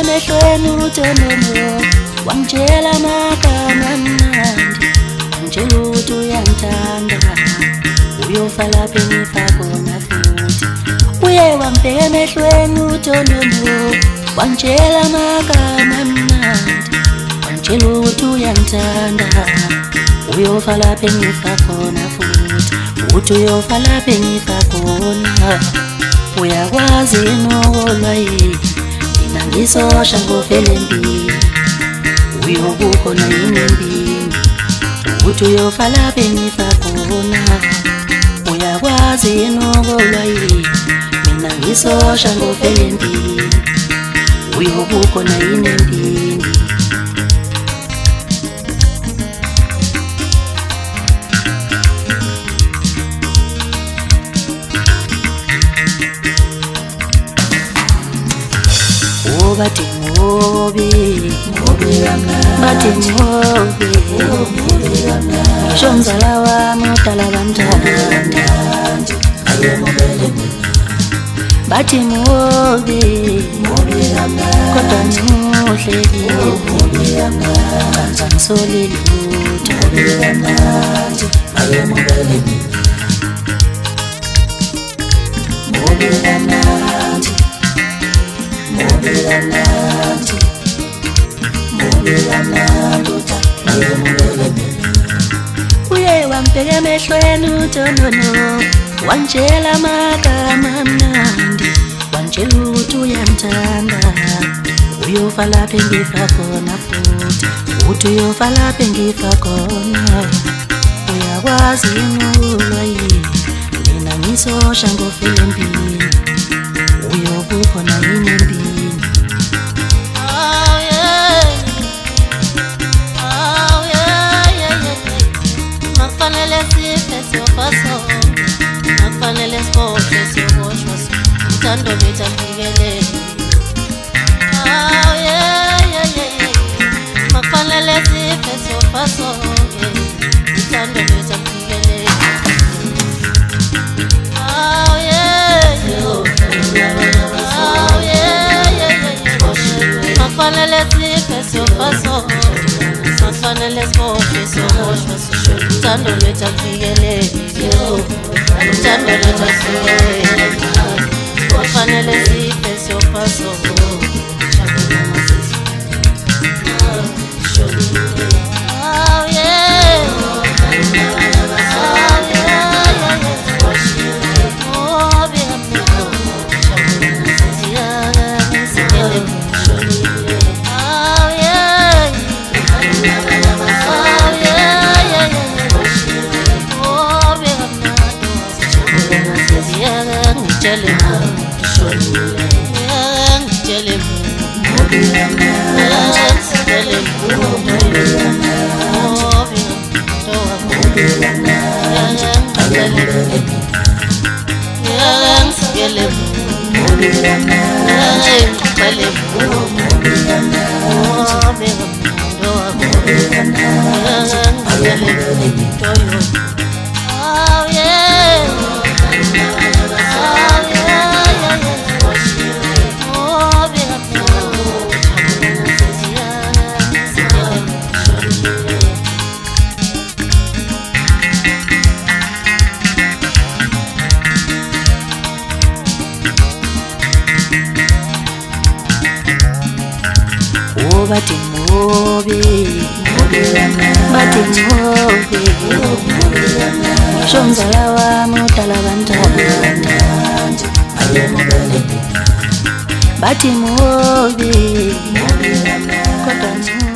emehlweni uTonono wangitshela amagama amnandi, wangitshela ukuthi uyangithanda, uyofa lapha engifa khona futhi. Uye wangibheka emehlweni uTonono wangitshela amagama amnandi, wangitshela ukuthi uyangithanda, uyofa lapha engifa khona futhi, uthi uyofa lapha engifa khona. Uyakwazi nokolwa yini mina ngisosha ngofele empini, uyokukhona yini empini, uthi uyofa lapha engifa khona. Uyakwazi nokolwa yini mina ngisosha ngofele empini, uyokukhona yini empini. Bathi ngobe bathi ngobe ngisho mzala wami udala kamnandi, bathi ngobe kodwa ngimuhle kanzangisole lutho. Uye wangibheka emehlweni uTonono wangitshela amagama amnandi, wangitshela ukuthi uyangithanda, uyofa lapha engifa khona futhi, uthi uyofa lapha engifa khona. Uyakwazi nokolwa yini mina ngisosha ngofele empini, uyokukhona yini empini. Makufanele sikhohlwe siyoboshwa, uthando lwethu alufikelele. Makufanele sife siyofa sonke, uthando lwethu alufikelele. Makufanele sife siyofa sonke, makufanele sikhohlwe siyoboshwa, uthando lwethu alufikelele. Uthando lwethu alufikelele, makufanele sife siyofa sonke. Bathi ngobe bathi ngobe ngisho mzala wami udala kamnandi, bathi ngobe kodwa